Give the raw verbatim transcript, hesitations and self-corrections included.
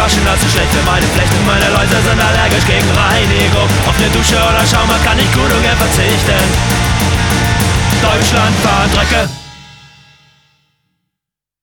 waschen, das ist schlecht für meine Flechten. Meine Leute sind allergisch gegen Reinigung. Auf eine Dusche oder Schaumer kann ich gut ungern verzichten. Deutschland fahren Drecke.